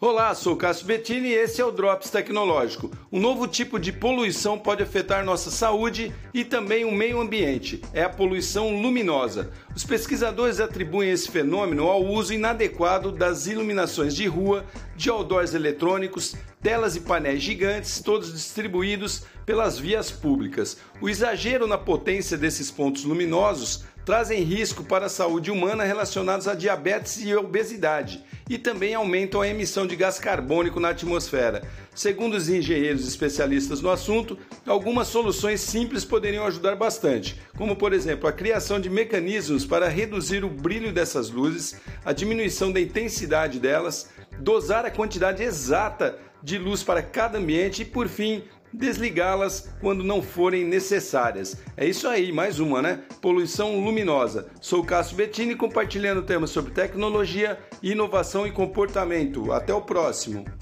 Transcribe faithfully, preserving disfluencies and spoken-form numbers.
Olá, sou Cássio Bettini e esse é o Drops Tecnológico. Um novo tipo de poluição pode afetar nossa saúde e também o meio ambiente. É a poluição luminosa. Os pesquisadores atribuem esse fenômeno ao uso inadequado das iluminações de rua, de outdoors eletrônicos, telas e painéis gigantes, todos distribuídos pelas vias públicas. O exagero na potência desses pontos luminosos trazem risco para a saúde humana relacionados a diabetes e obesidade e também aumentam a emissão de gás carbônico na atmosfera. Segundo os engenheiros especialistas no assunto, algumas soluções simples poderiam ajudar bastante, como por exemplo a criação de mecanismos para reduzir o brilho dessas luzes, a diminuição da intensidade delas, dosar a quantidade exata de luz para cada ambiente e, por fim, desligá-las quando não forem necessárias. É isso aí, mais uma, né? Poluição luminosa. Sou Cássio Bettini compartilhando temas sobre tecnologia, inovação e comportamento. Até o próximo.